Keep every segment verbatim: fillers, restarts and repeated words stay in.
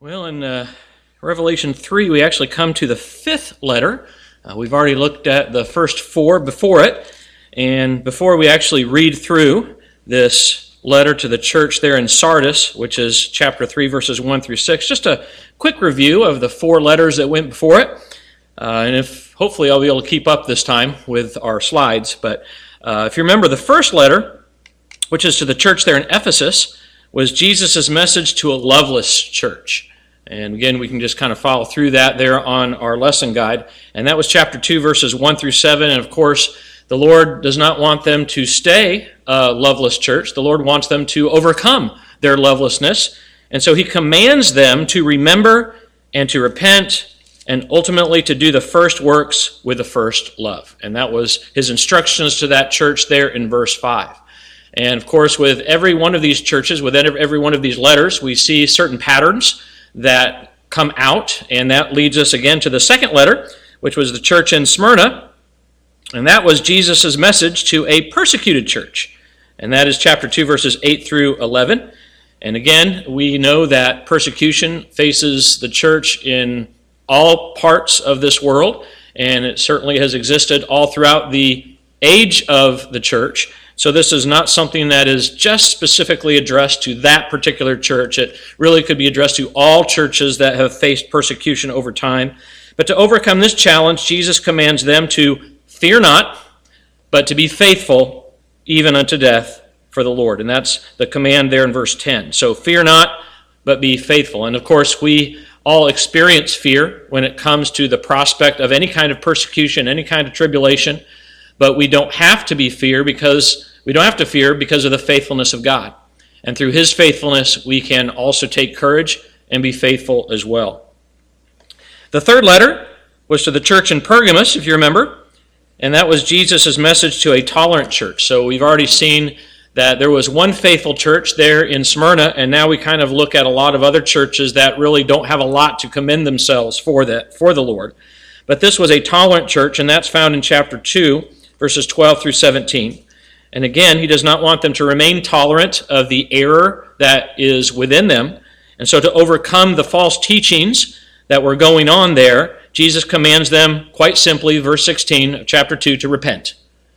Well, in uh, Revelation three, we actually come to the fifth letter. Uh, we've already looked at the first four before it, and before we actually read through this letter to the church there in Sardis, which is chapter three, verses one through six, just a quick review of the four letters that went before it. Uh, and if hopefully I'll be able to keep up this time with our slides. But uh, if you remember, the first letter, which is to the church there in Ephesus, was Jesus' message to a loveless church. And again, we can just kind of follow through that there on our lesson guide. And that was chapter two, verses one through seven. And of course, the Lord does not want them to stay a loveless church. The Lord wants them to overcome their lovelessness. And so he commands them to remember and to repent and ultimately to do the first works with the first love. And that was his instructions to that church there in verse five. And of course, with every one of these churches, with every one of these letters, we see certain patterns that come out, and that leads us again to the second letter, which was the church in Smyrna, and that was Jesus' message to a persecuted church, and that is chapter two, verses eight through eleven. And again, we know that persecution faces the church in all parts of this world, and it certainly has existed all throughout the age of the church. So this is not something that is just specifically addressed to that particular church. It really could be addressed to all churches that have faced persecution over time. But to overcome this challenge, Jesus commands them to fear not, but to be faithful even unto death for the Lord. And that's the command there in verse ten. So fear not, but be faithful. And of course, we all experience fear when it comes to the prospect of any kind of persecution, any kind of tribulation. But we don't have to be fear because we don't have to fear because of the faithfulness of God. And through his faithfulness, we can also take courage and be faithful as well. The third letter was to the church in Pergamos, if you remember, and that was Jesus' message to a tolerant church. So we've already seen that there was one faithful church there in Smyrna, and now we kind of look at a lot of other churches that really don't have a lot to commend themselves for that, for the Lord. But this was a tolerant church, and that's found in chapter two, verses twelve through seventeen. And again, he does not want them to remain tolerant of the error that is within them. And so to overcome the false teachings that were going on there, Jesus commands them quite simply, verse sixteen of chapter two, to repent.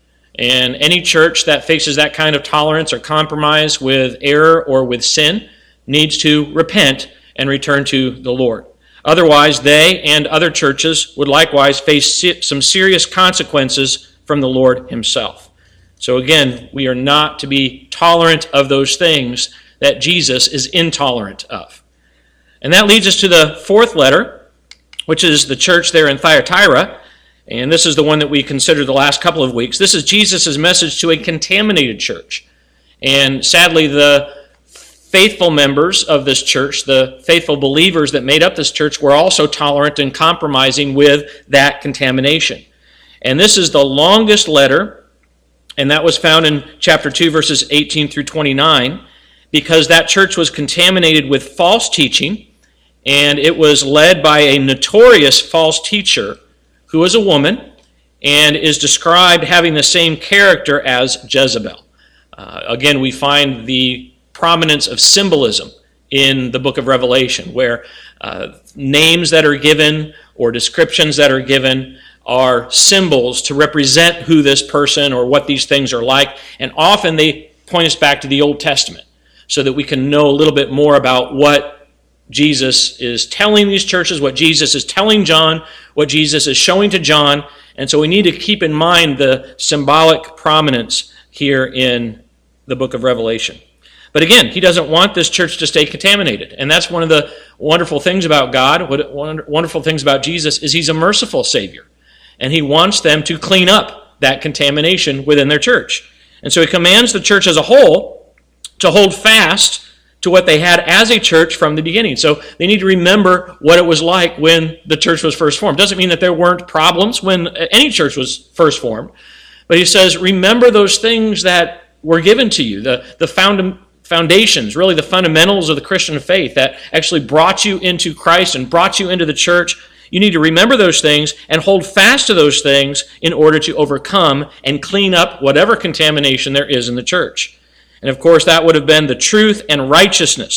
And any church that faces that kind of tolerance or compromise with error or with sin needs to repent and return to the Lord. Otherwise, they and other churches would likewise face some serious consequences from the Lord himself. So again, we are not to be tolerant of those things that Jesus is intolerant of. And that leads us to the fourth letter, which is the church there in Thyatira. And this is the one that we considered the last couple of weeks. This is Jesus' message to a contaminated church. And sadly, the faithful members of this church, the faithful believers that made up this church, were also tolerant and compromising with that contamination. And this is the longest letter, and that was found in chapter two, verses eighteen through twenty-nine, because that church was contaminated with false teaching, and it was led by a notorious false teacher who is a woman and is described having the same character as Jezebel. Uh, again, we find the prominence of symbolism in the book of Revelation, where uh, names that are given or descriptions that are given are symbols to represent who this person or what these things are like. And often they point us back to the Old Testament so that we can know a little bit more about what Jesus is telling these churches, what Jesus is telling John, what Jesus is showing to John. And so we need to keep in mind the symbolic prominence here in the book of Revelation. But again, he doesn't want this church to stay contaminated. And that's one of the wonderful things about God, what wonderful things about Jesus, is he's a merciful Savior. And he wants them to clean up that contamination within their church. And so he commands the church as a whole to hold fast to what they had as a church from the beginning. So they need to remember what it was like when the church was first formed. Doesn't mean that there weren't problems when any church was first formed. But he says, remember those things that were given to you, the, the found, foundations, really the fundamentals of the Christian faith that actually brought you into Christ and brought you into the church. You need to remember those things and hold fast to those things in order to overcome and clean up whatever contamination there is in the church. And of course, that would have been the truth and righteousness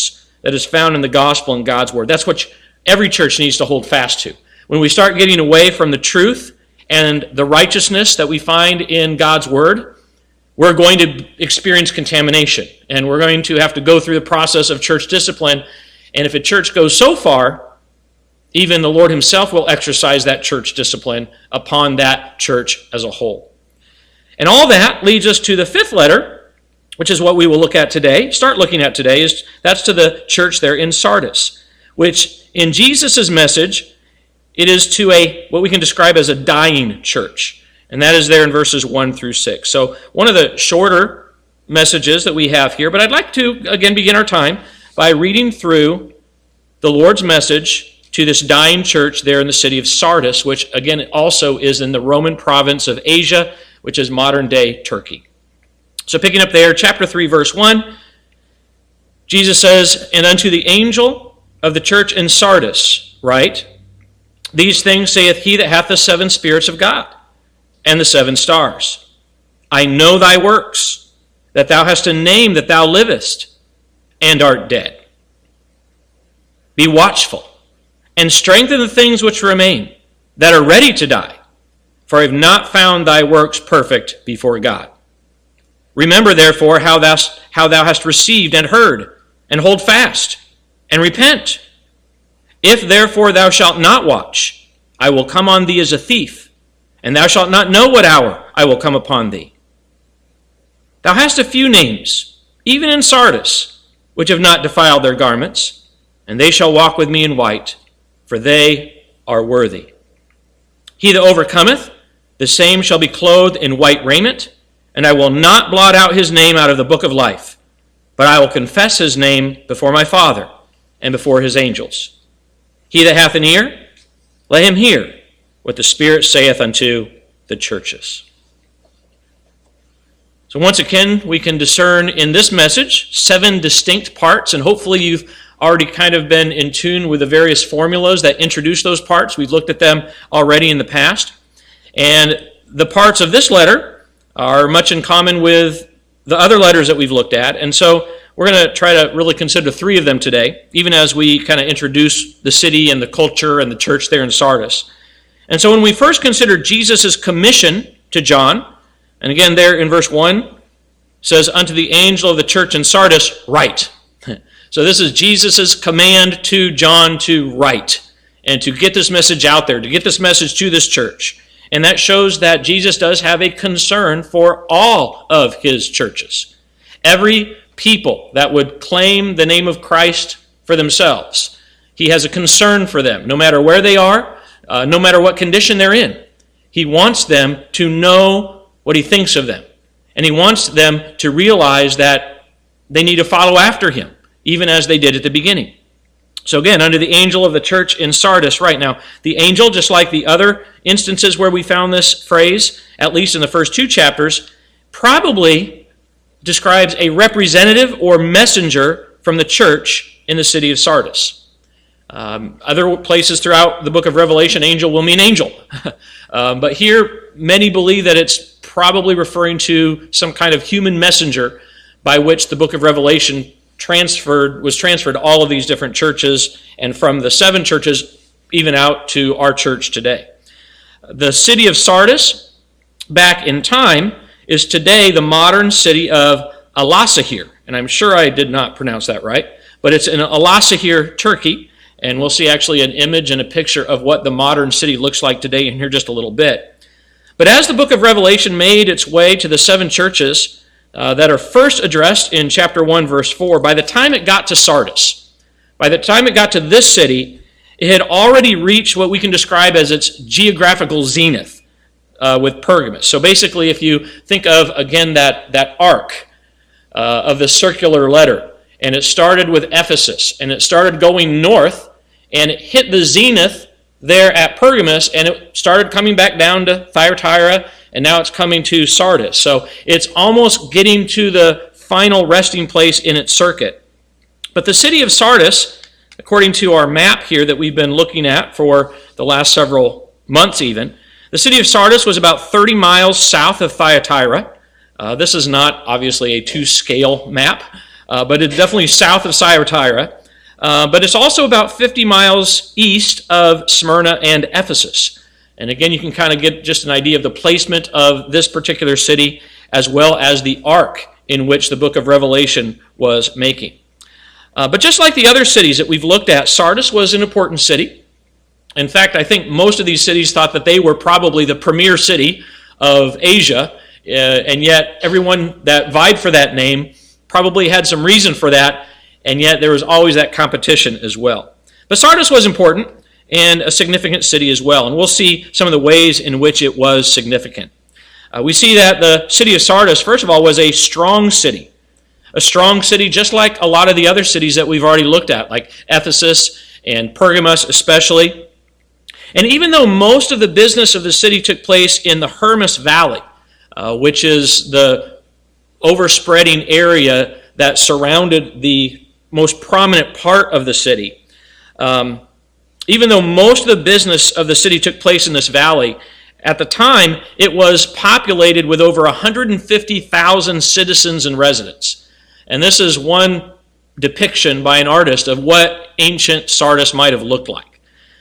that is found in the gospel and God's word. That's what every church needs to hold fast to. When we start getting away from the truth and the righteousness that we find in God's word, we're going to experience contamination, and we're going to have to go through the process of church discipline. And if a church goes so far, even the Lord himself will exercise that church discipline upon that church as a whole. And all that leads us to the fifth letter, which is what we will look at today, start looking at today, is that's to the church there in Sardis, which in Jesus' message, it is to a what we can describe as a dying church. And that is there in verses one through six. So one of the shorter messages that we have here, but I'd like to, again, begin our time by reading through the Lord's message to this dying church there in the city of Sardis, which, again, also is in the Roman province of Asia, which is modern-day Turkey. So picking up there, chapter three, verse one, Jesus says, "And unto the angel of the church in Sardis write, These things saith he that hath the seven spirits of God, and the seven stars. I know thy works, that thou hast a name that thou livest, and art dead. Be watchful, and strengthen the things which remain, that are ready to die, for I have not found thy works perfect before God. Remember, therefore, how thou, how thou hast received and heard, and hold fast, and repent. If therefore thou shalt not watch, I will come on thee as a thief, and thou shalt not know what hour I will come upon thee. Thou hast a few names, even in Sardis, which have not defiled their garments, and they shall walk with me in white, for they are worthy. He that overcometh, the same shall be clothed in white raiment, and I will not blot out his name out of the book of life, but I will confess his name before my Father and before his angels. He that hath an ear, let him hear what the Spirit saith unto the churches." So once again, we can discern in this message seven distinct parts, and hopefully you've already kind of been in tune with the various formulas that introduce those parts. We've looked at them already in the past. And the parts of this letter are much in common with the other letters that we've looked at. And so we're going to try to really consider three of them today, even as we kind of introduce the city and the culture and the church there in Sardis. And so when we first consider Jesus' commission to John, and again there in verse one, says, "Unto the angel of the church in Sardis, write." So this is Jesus' command to John to write and to get this message out there, to get this message to this church. And that shows that Jesus does have a concern for all of his churches. Every people that would claim the name of Christ for themselves, he has a concern for them, no matter where they are, uh, no matter what condition they're in. He wants them to know what he thinks of them. And he wants them to realize that they need to follow after him, even as they did at the beginning. So again, under the angel of the church in Sardis right now, the angel, just like the other instances where we found this phrase, at least in the first two chapters, probably describes a representative or messenger from the church in the city of Sardis. Um, other places throughout the book of Revelation, angel will mean angel. um, but here, many believe that it's probably referring to some kind of human messenger by which the book of Revelation transferred was transferred to all of these different churches, and from the seven churches even out to our church today. The city of Sardis, back in time, is today the modern city of Alasehir. And I'm sure I did not pronounce that right, but it's in Alasehir, Turkey, and we'll see actually an image and a picture of what the modern city looks like today in here just a little bit. But as the book of Revelation made its way to the seven churches uh, that are first addressed in chapter one, verse four, by the time it got to Sardis, by the time it got to this city, it had already reached what we can describe as its geographical zenith uh, with Pergamus. So basically, if you think of, again, that, that arc uh, of the circular letter, and it started with Ephesus, and it started going north, and it hit the zenith there at Pergamus, and it started coming back down to Thyatira, and now it's coming to Sardis. So it's almost getting to the final resting place in its circuit. But the city of Sardis, according to our map here that we've been looking at for the last several months even, the city of Sardis was about thirty miles south of Thyatira. Uh, this is not obviously a two-scale map, uh, but it's definitely south of Thyatira. uh, but it's also about fifty miles east of Smyrna and Ephesus. And again, you can kind of get just an idea of the placement of this particular city, as well as the arc in which the book of Revelation was making. Uh, but just like the other cities that we've looked at, Sardis was an important city. In fact, I think most of these cities thought that they were probably the premier city of Asia, uh, and yet everyone that vied for that name probably had some reason for that, and yet there was always that competition as well. But Sardis was important and a significant city as well, and we'll see some of the ways in which it was significant. Uh, we see that the city of Sardis, first of all, was a strong city. A strong city just like a lot of the other cities that we've already looked at, like Ephesus and Pergamos especially. And even though most of the business of the city took place in the Hermus Valley, uh, which is the overspreading area that surrounded the most prominent part of the city, um, even though most of the business of the city took place in this valley, at the time it was populated with over one hundred fifty thousand citizens and residents. And this is one depiction by an artist of what ancient Sardis might have looked like.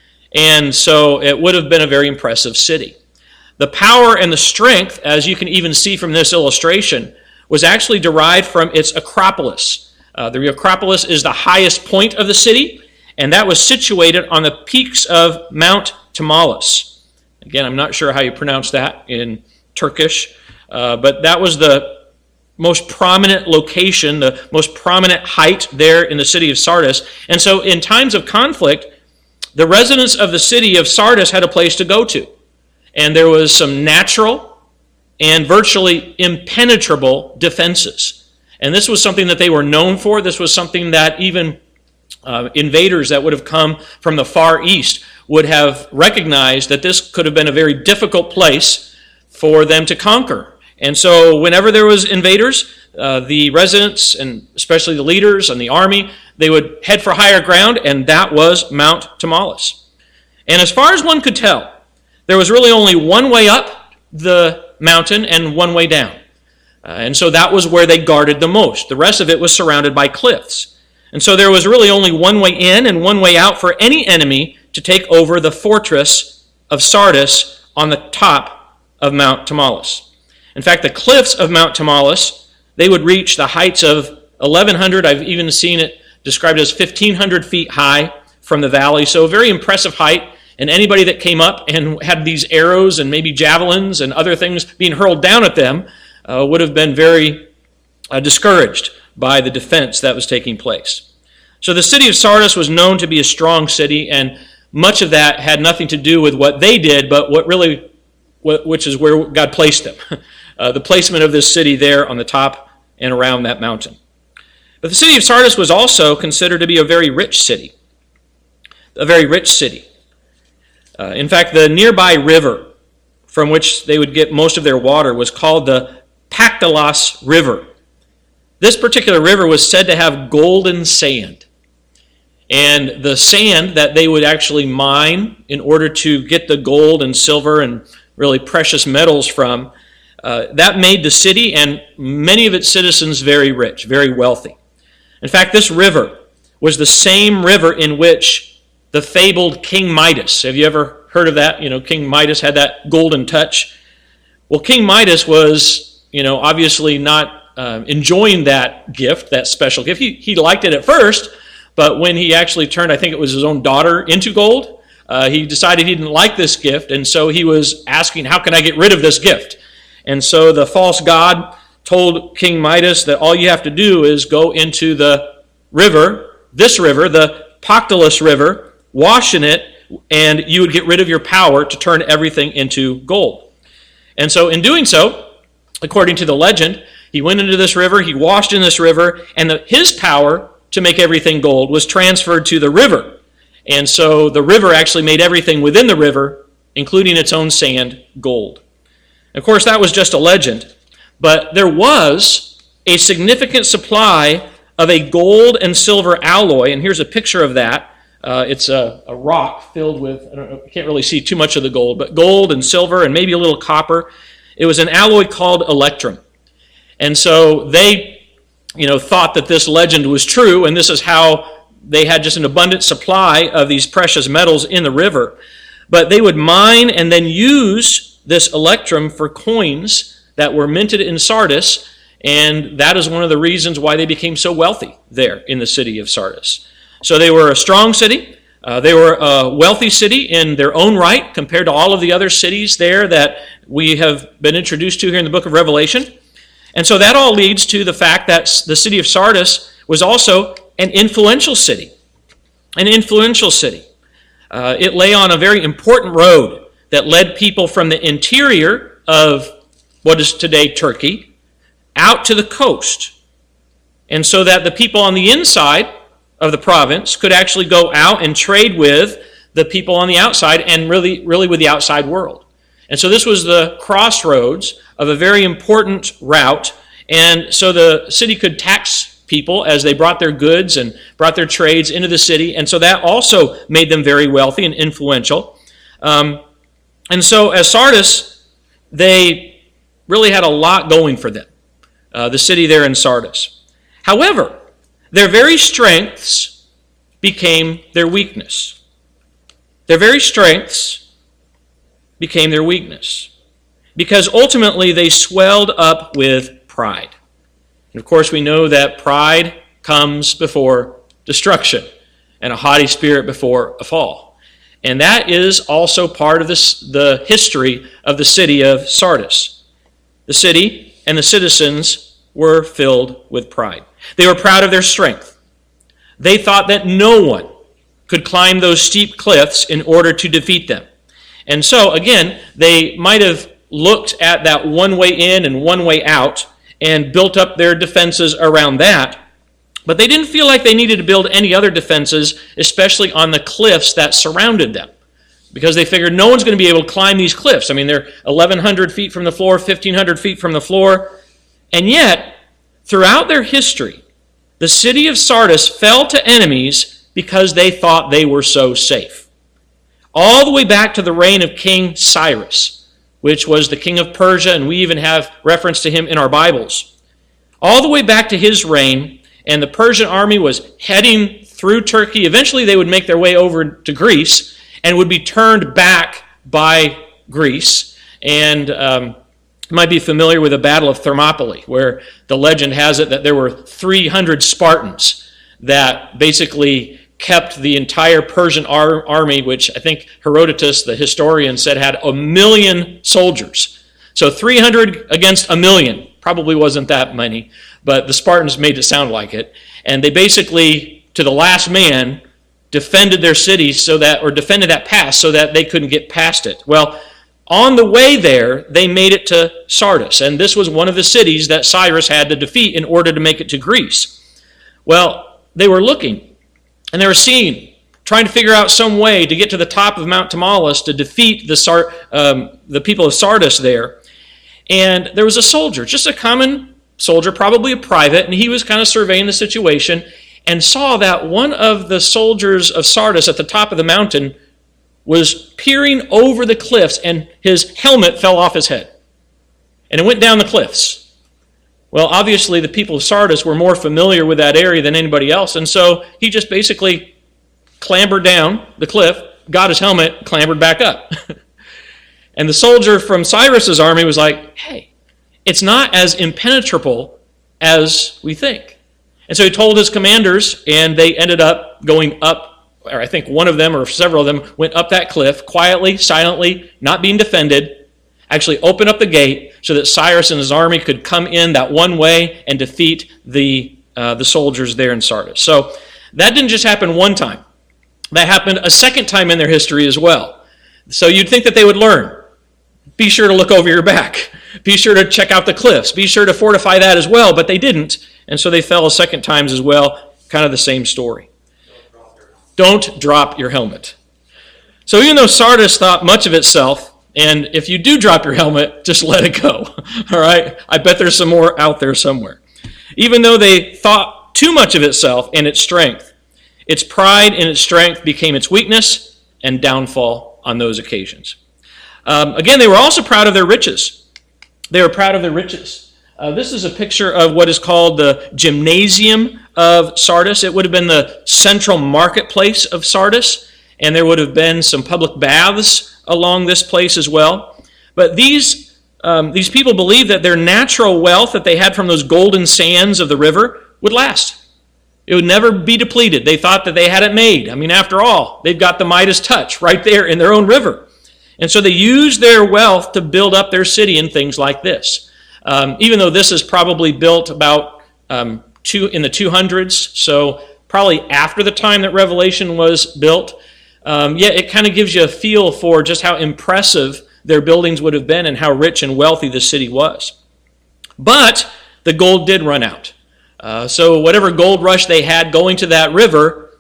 And so it would have been a very impressive city. The power and the strength, as you can even see from this illustration, was actually derived from its Acropolis. Uh, the Acropolis is the highest point of the city, and that was situated on the peaks of Mount Tmolus. Again, I'm not sure how you pronounce that in Turkish, uh, but that was the most prominent location, the most prominent height there in the city of Sardis. And so in times of conflict, the residents of the city of Sardis had a place to go to. And there was some natural and virtually impenetrable defenses. And this was something that they were known for. This was something that even uh, invaders that would have come from the Far East would have recognized that this could have been a very difficult place for them to conquer. And so whenever there was invaders, uh, the residents, and especially the leaders and the army, they would head for higher ground, and that was Mount Tmolus. And as far as one could tell, there was really only one way up the mountain and one way down. Uh, and so that was where they guarded the most. The rest of it was surrounded by cliffs. And so there was really only one way in and one way out for any enemy to take over the fortress of Sardis on the top of Mount Tmolus. In fact, the cliffs of Mount Tmolus, they would reach the heights of eleven hundred. I've even seen it described as fifteen hundred feet high from the valley. So a very impressive height. And anybody that came up and had these arrows and maybe javelins and other things being hurled down at them uh, would have been very uh, discouraged by the defense that was taking place. So the city of Sardis was known to be a strong city, and much of that had nothing to do with what they did, but what really, which is where God placed them. Uh, the placement of this city there on the top and around that mountain. But the city of Sardis was also considered to be a very rich city. A very rich city. Uh, in fact, the nearby river from which they would get most of their water was called the Pactolus River. This particular river was said to have golden sand. And the sand that they would actually mine in order to get the gold and silver and really precious metals from, uh, that made the city and many of its citizens very rich, very wealthy. In fact, this river was the same river in which the fabled King Midas, have you ever heard of that? You know, King Midas had that golden touch. Well, King Midas was, you know, obviously not uh, enjoying that gift, that special gift. He, he liked it at first, but when he actually turned, I think it was his own daughter, into gold, uh, he decided he didn't like this gift, and so he was asking, how can I get rid of this gift? And so the false god told King Midas that all you have to do is go into the river, this river, the Pactolus River, wash in it, and you would get rid of your power to turn everything into gold. And so in doing so, according to the legend, he went into this river, he washed in this river, and the, his power to make everything gold was transferred to the river. And so the river actually made everything within the river, including its own sand, gold. Of course, that was just a legend, but there was a significant supply of a gold and silver alloy, and here's a picture of that. Uh, it's a, a rock filled with, I don't know, I can't really see too much of the gold, but gold and silver and maybe a little copper. It was an alloy called electrum. And so they, you know, thought that this legend was true, and this is how they had just an abundant supply of these precious metals in the river. But they would mine and then use this electrum for coins that were minted in Sardis, and that is one of the reasons why they became so wealthy there in the city of Sardis. So they were a strong city. Uh, they were a wealthy city in their own right compared to all of the other cities there that we have been introduced to here in the book of Revelation. And so that all leads to the fact that the city of Sardis was also an influential city. An influential city. Uh, it lay on a very important road that led people from the interior of what is today Turkey out to the coast. And so that the people on the inside of the province could actually go out and trade with the people on the outside and really, really with the outside world. And so this was the crossroads of a very important route. And so the city could tax people as they brought their goods and brought their trades into the city. And so that also made them very wealthy and influential. Um, and so as Sardis, they really had a lot going for them, uh, the city there in Sardis. However, their very strengths became their weakness. Their very strengths became their weakness. Because ultimately they swelled up with pride. And of course we know that pride comes before destruction, and a haughty spirit before a fall. And that is also part of this, the history of the city of Sardis. The city and the citizens were filled with pride. They were proud of their strength. They thought that no one could climb those steep cliffs in order to defeat them. And so, again, they might have looked at that one way in and one way out and built up their defenses around that. But they didn't feel like they needed to build any other defenses, especially on the cliffs that surrounded them, because they figured no one's going to be able to climb these cliffs. I mean, they're eleven hundred feet from the floor, fifteen hundred feet from the floor. And yet, throughout their history, the city of Sardis fell to enemies because they thought they were so safe. All the way back to the reign of King Cyrus, which was the king of Persia, and we even have reference to him in our Bibles. All the way back to his reign, and the Persian army was heading through Turkey. Eventually they would make their way over to Greece and would be turned back by Greece. And um, you might be familiar with the Battle of Thermopylae, where the legend has it that there were three hundred Spartans that basically kept the entire Persian ar- army, which I think Herodotus, the historian, said had a million soldiers. So three hundred against a million. Probably wasn't that many, but the Spartans made it sound like it. And they basically, to the last man, defended their city so that, or defended that pass so that they couldn't get past it. Well, on the way there, they made it to Sardis, and this was one of the cities that Cyrus had to defeat in order to make it to Greece. Well, they were looking, and they were seeing, trying to figure out some way to get to the top of Mount Tmolus to defeat the, Sar- um, the people of Sardis there. And there was a soldier, just a common soldier, probably a private, and he was kind of surveying the situation and saw that one of the soldiers of Sardis at the top of the mountain was peering over the cliffs, and his helmet fell off his head. And it went down the cliffs. Well, obviously the people of Sardis were more familiar with that area than anybody else, and so he just basically clambered down the cliff, got his helmet, clambered back up. And the soldier from Cyrus's army was like, hey, it's not as impenetrable as we think. And so he told his commanders, and they ended up going up, or I think one of them or several of them went up that cliff quietly, silently, not being defended, actually opened up the gate so that Cyrus and his army could come in that one way and defeat the, uh, the soldiers there in Sardis. So that didn't just happen one time. That happened a second time in their history as well. So you'd think that they would learn. Be sure to look over your back. Be sure to check out the cliffs. Be sure to fortify that as well, but they didn't. And so they fell a second time as well. Kind of the same story. Don't drop your helmet. So even though Sardis thought much of itself, and if you do drop your helmet, just let it go. All right? I bet there's some more out there somewhere. Even though they thought too much of itself and its strength, its pride and its strength became its weakness and downfall on those occasions. Um, again, they were also proud of their riches. They were proud of their riches. Uh, this is a picture of what is called the gymnasium of Sardis. It would have been the central marketplace of Sardis, and there would have been some public baths along this place as well. But these, um, these people believed that their natural wealth that they had from those golden sands of the river would last. It would never be depleted. They thought that they had it made. I mean, after all, they've got the Midas touch right there in their own river. And so they used their wealth to build up their city and things like this. Um, even though this is probably built about um, two in the two hundreds, so probably after the time that Revelation was built, um, yeah, it kind of gives you a feel for just how impressive their buildings would have been and how rich and wealthy the city was. But the gold did run out. Uh, so whatever gold rush they had going to that river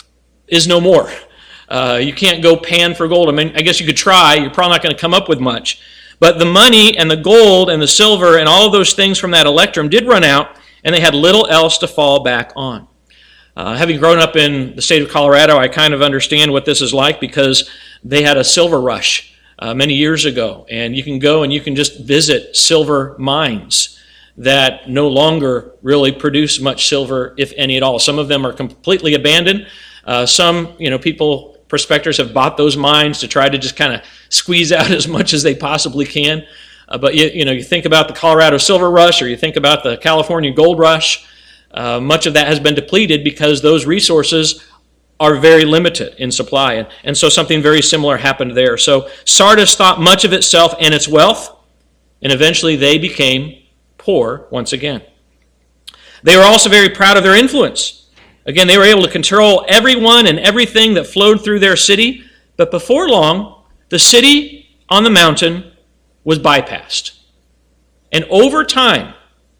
is no more. Uh, you can't go pan for gold. I mean, I guess you could try. You're probably not going to come up with much. But the money and the gold and the silver and all of those things from that electrum did run out, and they had little else to fall back on. Uh, having grown up in the state of Colorado, I kind of understand what this is like because they had a silver rush uh, many years ago. And you can go and you can just visit silver mines that no longer really produce much silver, if any at all. Some of them are completely abandoned. Uh, some, you know, people, prospectors have bought those mines to try to just kind of squeeze out as much as they possibly can. Uh, but, you, you know, you think about the Colorado Silver Rush or you think about the California Gold Rush, uh, much of that has been depleted because those resources are very limited in supply. And, and so something very similar happened there. So Sardis thought much of itself and its wealth, and eventually they became poor once again. They were also very proud of their influence. Again, they were able to control everyone and everything that flowed through their city, but before long, the city on the mountain was bypassed. And over time,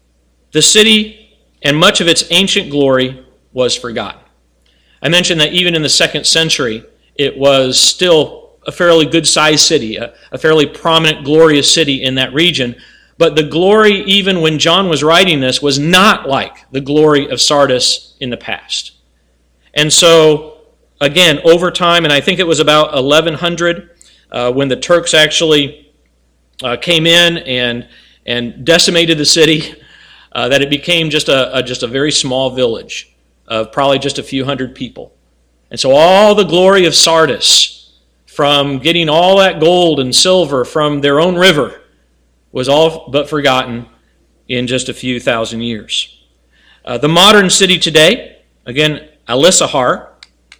the city and much of its ancient glory was forgotten. I mentioned that even in the second century, it was still a fairly good-sized city, a, a fairly prominent, glorious city in that region. But the glory, even when John was writing this, was not like the glory of Sardis in the past. And so, again, over time, and I think it was about eleven hundred, uh, when the Turks actually uh, came in and and decimated the city, uh, that it became just a, a just a very small village of probably just a few hundred people. And so all the glory of Sardis, from getting all that gold and silver from their own river, was all but forgotten in just a few thousand years. Uh, the modern city today, again, Alisahar,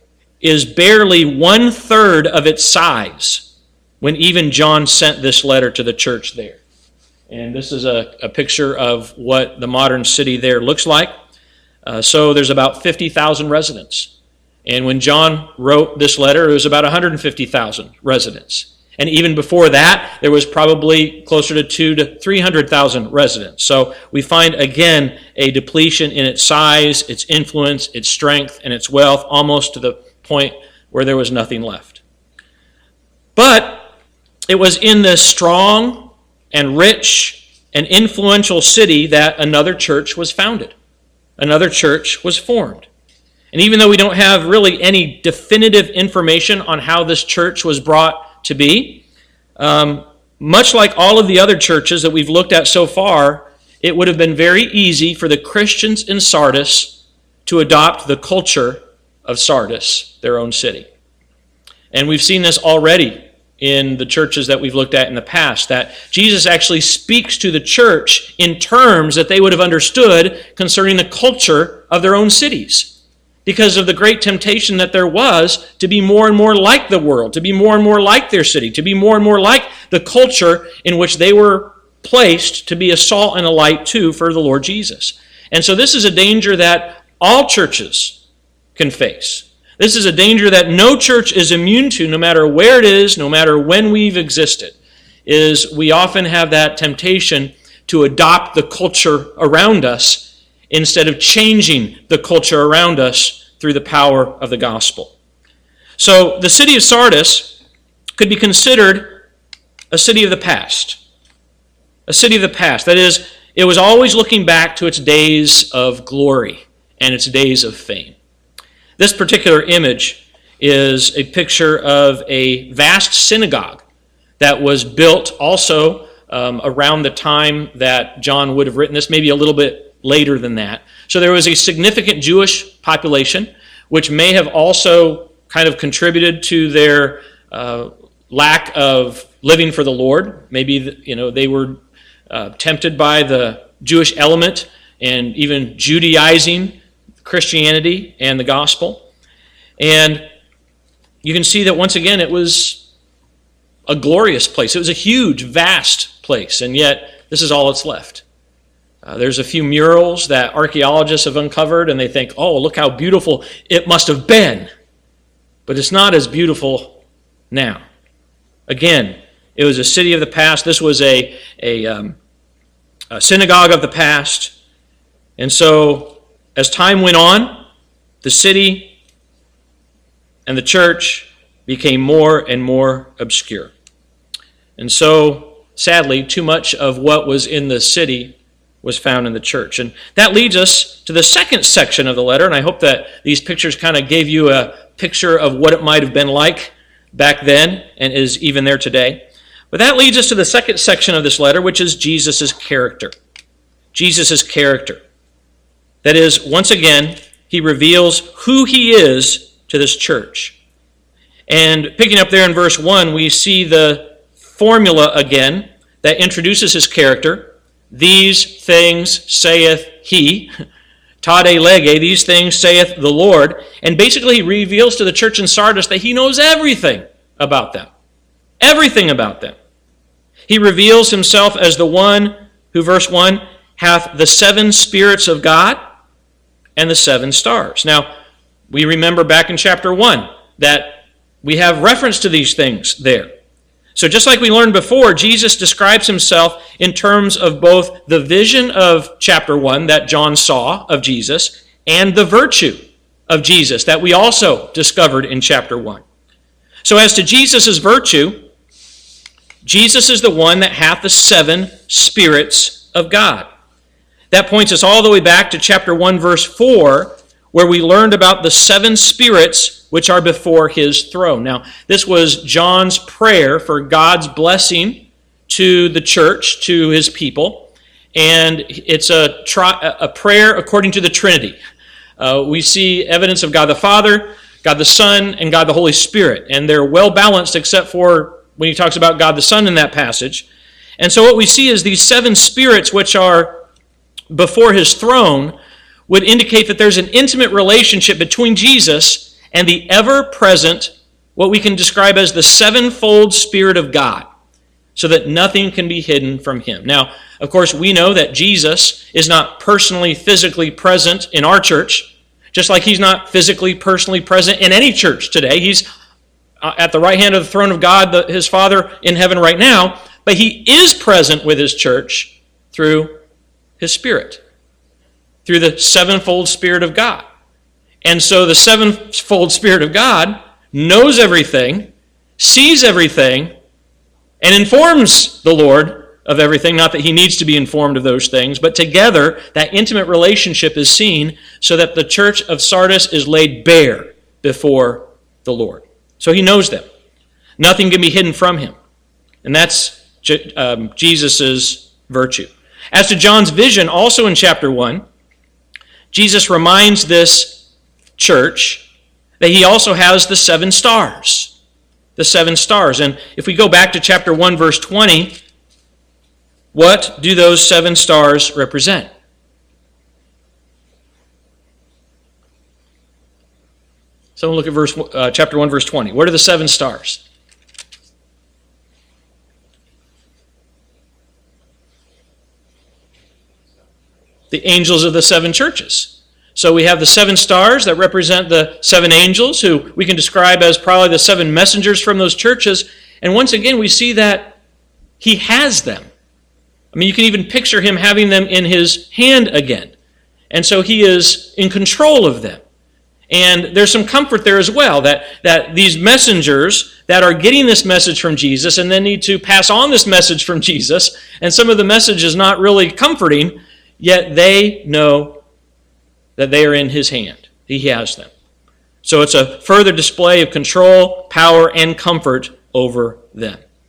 is barely one-third of its size when even John sent this letter to the church there. And this is a, a picture of what the modern city there looks like. Uh, so there's about fifty thousand residents. And when John wrote this letter, it was about one hundred fifty thousand residents. And even before that, there was probably closer to two to three hundred thousand residents. So we find, again, a depletion in its size, its influence, its strength, and its wealth, almost to the point where there was nothing left. But it was in this strong and rich and influential city that another church was founded. Another church was formed. And even though we don't have really any definitive information on how this church was brought to be, um, much like all of the other churches that we've looked at so far, it would have been very easy for the Christians in Sardis to adopt the culture of Sardis, their own city. And we've seen this already in the churches that we've looked at in the past, that Jesus actually speaks to the church in terms that they would have understood concerning the culture of their own cities, because of the great temptation that there was to be more and more like the world, to be more and more like their city, to be more and more like the culture in which they were placed to be a salt and a light too for the Lord Jesus. And so this is a danger that all churches can face. This is a danger that no church is immune to, no matter where it is, no matter when we've existed, is we often have that temptation to adopt the culture around us instead of changing the culture around us through the power of the gospel. So the city of Sardis could be considered a city of the past. A city of the past. That is, it was always looking back to its days of glory and its days of fame. This particular image is a picture of a vast synagogue that was built also um, around the time that John would have written this, maybe a little bit later than that. So there was a significant Jewish population, which may have also kind of contributed to their uh, lack of living for the Lord. Maybe, you know, they were uh, tempted by the Jewish element and even Judaizing Christianity and the gospel. And you can see that once again it was a glorious place. It was a huge, vast place, and yet this is all that's left. Uh, there's a few murals that archaeologists have uncovered, and they think, oh, look how beautiful it must have been. But it's not as beautiful now. Again, it was a city of the past. This was a, a, um, a synagogue of the past. And so, as time went on, the city and the church became more and more obscure. And so, sadly, too much of what was in the city was found in the church. And that leads us to the second section of the letter, and I hope that these pictures kind of gave you a picture of what it might have been like back then and is even there today. But that leads us to the second section of this letter, which is Jesus' character. Jesus' character. That is, once again, he reveals who he is to this church. And picking up there in verse one, we see the formula again that introduces his character. These things saith he. Tade lege, these things saith the Lord. And basically he reveals to the church in Sardis that he knows everything about them. Everything about them. He reveals himself as the one who, verse one, hath the seven spirits of God and the seven stars. Now, we remember back in chapter one that we have reference to these things there. So just like we learned before, Jesus describes himself in terms of both the vision of chapter one that John saw of Jesus and the virtue of Jesus that we also discovered in chapter one. So as to Jesus' virtue, Jesus is the one that hath the seven spirits of God. That points us all the way back to chapter one, verse four, where we learned about the seven spirits which are before his throne. Now, this was John's prayer for God's blessing to the church, to his people, and it's a, tri- a prayer according to the Trinity. Uh, we see evidence of God the Father, God the Son, and God the Holy Spirit, and they're well balanced except for when he talks about God the Son in that passage. And so what we see is these seven spirits which are before his throne would indicate that there's an intimate relationship between Jesus and the ever-present, what we can describe as the sevenfold Spirit of God, so that nothing can be hidden from him. Now, of course, we know that Jesus is not personally, physically present in our church, just like he's not physically, personally present in any church today. He's at the right hand of the throne of God, his Father in heaven right now, but he is present with his church through his Spirit, through the sevenfold Spirit of God. And so the sevenfold Spirit of God knows everything, sees everything, and informs the Lord of everything. Not that he needs to be informed of those things, but together that intimate relationship is seen so that the church of Sardis is laid bare before the Lord. So he knows them. Nothing can be hidden from him. And that's um, Jesus' virtue. As to John's vision, also in chapter one, Jesus reminds this church that he also has the seven stars. The seven stars. And if we go back to chapter one, verse twenty, what do those seven stars represent? Someone look at verse uh, chapter one, verse twenty. What are the seven stars? The angels of the seven churches. So we have the seven stars that represent the seven angels, who we can describe as probably the seven messengers from those churches. And once again, we see that he has them. I mean, you can even picture him having them in his hand again. And so he is in control of them. And there's some comfort there as well, that, that these messengers that are getting this message from Jesus and then need to pass on this message from Jesus, and some of the message is not really comforting, yet they know that they are in his hand. He has them. So it's a further display of control, power, and comfort over them.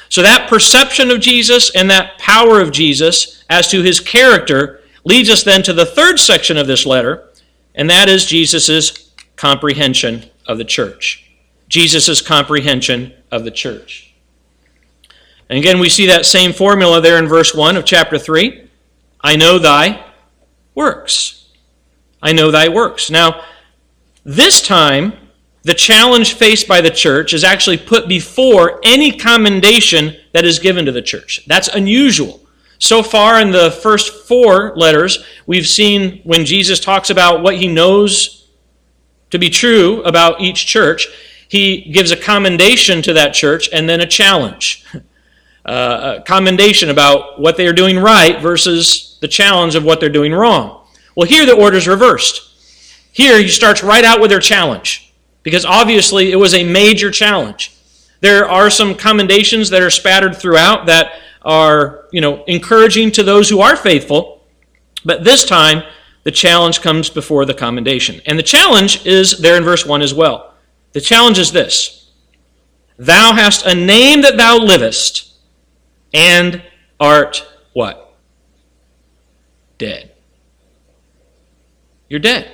So that perception of Jesus and that power of Jesus as to his character leads us then to the third section of this letter, and that is Jesus' comprehension of the church. Jesus' comprehension of the church. And again, we see that same formula there in verse one of chapter three. I know thy works. I know thy works. Now, this time, the challenge faced by the church is actually put before any commendation that is given to the church. That's unusual. So far in the first four letters, we've seen when Jesus talks about what he knows to be true about each church, he gives a commendation to that church and then a challenge. Uh, a commendation about what they are doing right versus the challenge of what they're doing wrong. Well, here the order's reversed. Here he starts right out with their challenge, because obviously it was a major challenge. There are some commendations that are spattered throughout that are, you know, encouraging to those who are faithful, but this time the challenge comes before the commendation. And the challenge is there in verse one as well. The challenge is this: thou hast a name that thou livest, and art what? Dead. You're dead.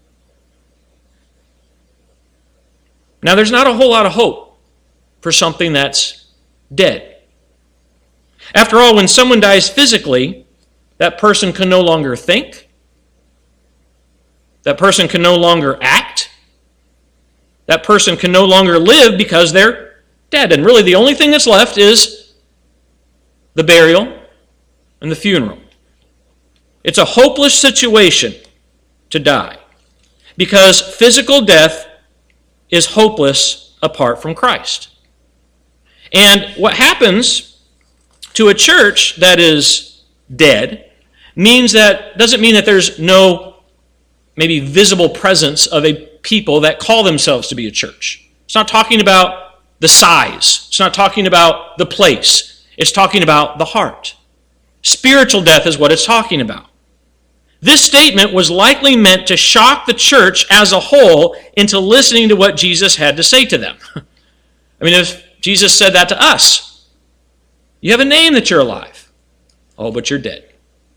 Now, there's not a whole lot of hope for something that's dead. After all, when someone dies physically, that person can no longer think. That person can no longer act. That person can no longer live because they're dead. And really the only thing that's left is the burial and the funeral. It's a hopeless situation to die, because physical death is hopeless apart from Christ. And what happens to a church that is dead means that, doesn't mean that there's no maybe visible presence of a people that call themselves to be a church. It's not talking about the size. It's not talking about the place. It's talking about the heart. Spiritual death is what it's talking about. This statement was likely meant to shock the church as a whole into listening to what Jesus had to say to them. I mean, if Jesus said that to us, you have a name that you're alive. Oh, but you're dead.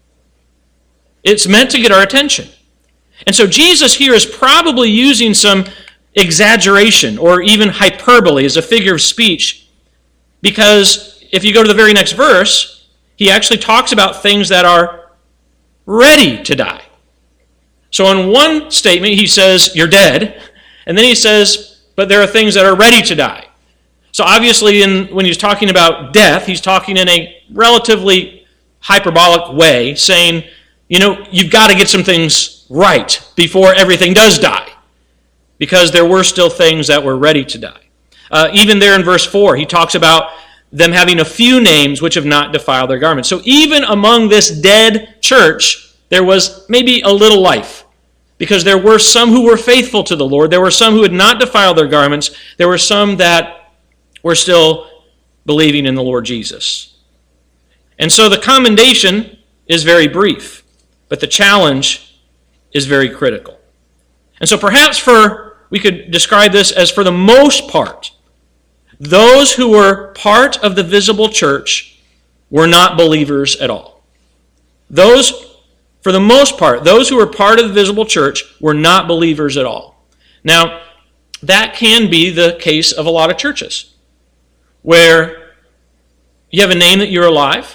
It's meant to get our attention. And so Jesus here is probably using some exaggeration or even hyperbole as a figure of speech, because if you go to the very next verse, he actually talks about things that are ready to die. So in one statement, he says, you're dead. And then he says, but there are things that are ready to die. So obviously, in, when he's talking about death, he's talking in a relatively hyperbolic way, saying, you know, you've got to get some things right before everything does die, because there were still things that were ready to die. Uh, even there in verse four, he talks about them having a few names which have not defiled their garments. So even among this dead church, there was maybe a little life, because there were some who were faithful to the Lord. There were some who had not defiled their garments. There were some that were still believing in the Lord Jesus. And so the commendation is very brief, but the challenge is very critical. And so perhaps for, we could describe this as, for the most part, those who were part of the visible church were not believers at all. Those, for the most part, those who were part of the visible church were not believers at all. Now, that can be the case of a lot of churches, where you have a name that you're alive,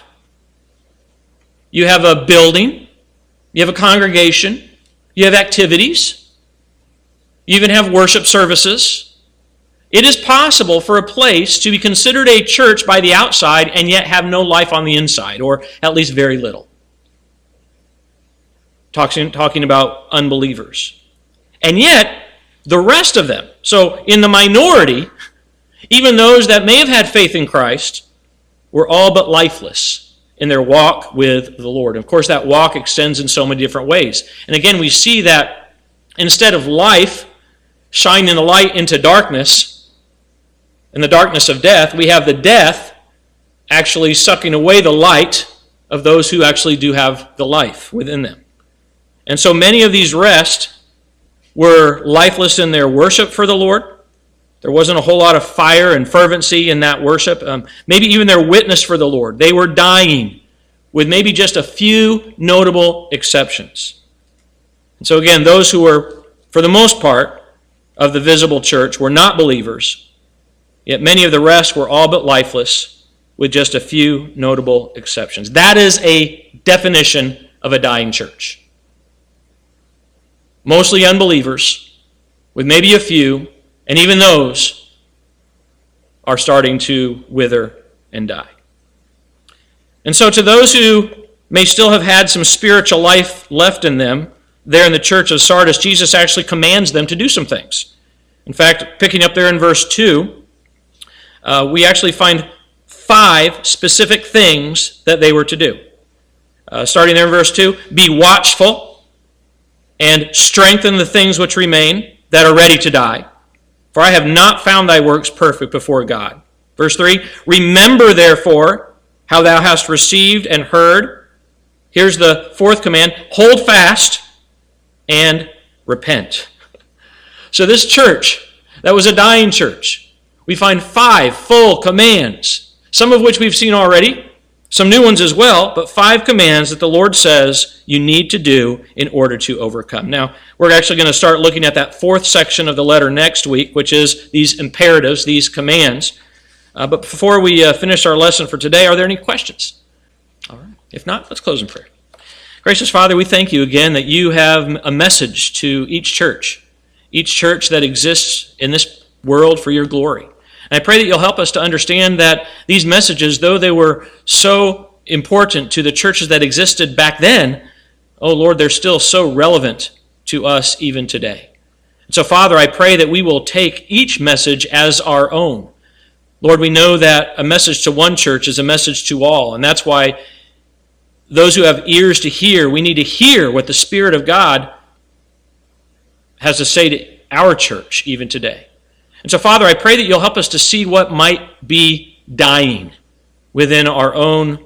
you have a building, you have a congregation, you have activities, you even have worship services. It is possible for a place to be considered a church by the outside and yet have no life on the inside, or at least very little. Talking, talking about unbelievers. And yet, the rest of them, so in the minority, even those that may have had faith in Christ, were all but lifeless in their walk with the Lord. Of course, that walk extends in so many different ways. And again, we see that instead of life shining the light into darkness, in the darkness of death, we have the death actually sucking away the light of those who actually do have the life within them. And so many of these rest were lifeless in their worship for the Lord. There wasn't a whole lot of fire and fervency in that worship. Um, maybe even their witness for the Lord. They were dying, with maybe just a few notable exceptions. And so again, those who were, for the most part, of the visible church were not believers, yet many of the rest were all but lifeless, with just a few notable exceptions. That is a definition of a dying church. Mostly unbelievers, with maybe a few, and even those are starting to wither and die. And so to those who may still have had some spiritual life left in them, there in the church of Sardis, Jesus actually commands them to do some things. In fact, picking up there in verse two, uh, we actually find five specific things that they were to do. Uh, starting there in verse two, be watchful and strengthen the things which remain that are ready to die. For I have not found thy works perfect before God. Verse three, remember therefore how thou hast received and heard. Here's the fourth command, hold fast and repent. So this church, that was a dying church, we find five full commands, some of which we've seen already, some new ones as well, but five commands that the Lord says you need to do in order to overcome. Now, we're actually going to start looking at that fourth section of the letter next week, which is these imperatives, these commands. Uh, but before we uh, finish our lesson for today, are there any questions? All right. If not, let's close in prayer. Gracious Father, we thank you again that you have a message to each church, each church that exists in this world for your glory. And I pray that you'll help us to understand that these messages, though they were so important to the churches that existed back then, oh Lord, they're still so relevant to us even today. And so, Father, I pray that we will take each message as our own. Lord, we know that a message to one church is a message to all, and that's why those who have ears to hear, we need to hear what the Spirit of God has to say to our church even today. And so, Father, I pray that you'll help us to see what might be dying within our own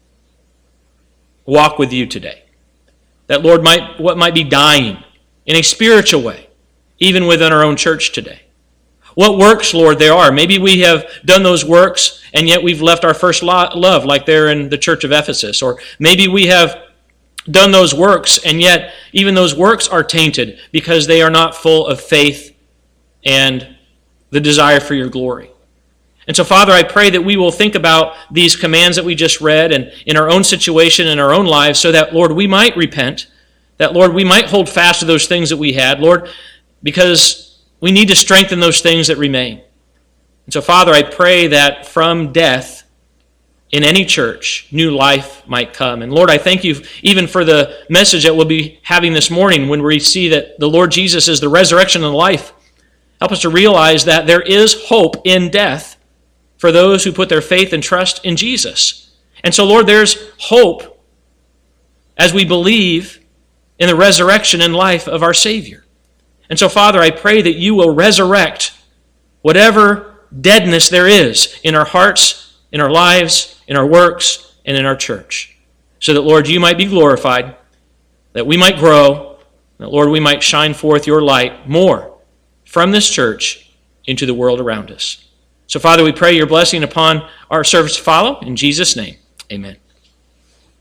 walk with you today. That, Lord, might what might be dying in a spiritual way, even within our own church today. What works, Lord, there are. Maybe we have done those works, and yet we've left our first love, like there in the church of Ephesus. Or maybe we have done those works, and yet even those works are tainted because they are not full of faith and the desire for your glory. And so, Father, I pray that we will think about these commands that we just read and in our own situation, in our own lives, so that, Lord, we might repent, that, Lord, we might hold fast to those things that we had, Lord, because we need to strengthen those things that remain. And so, Father, I pray that from death in any church, new life might come. And Lord, I thank you even for the message that we'll be having this morning when we see that the Lord Jesus is the resurrection and life. Help us to realize that there is hope in death for those who put their faith and trust in Jesus. And so, Lord, there's hope as we believe in the resurrection and life of our Savior. And so, Father, I pray that you will resurrect whatever deadness there is in our hearts, in our lives, in our works, and in our church. So that, Lord, you might be glorified, that we might grow, that, Lord, we might shine forth your light more from this church into the world around us. So, Father, we pray your blessing upon our service to follow. In Jesus' name, amen.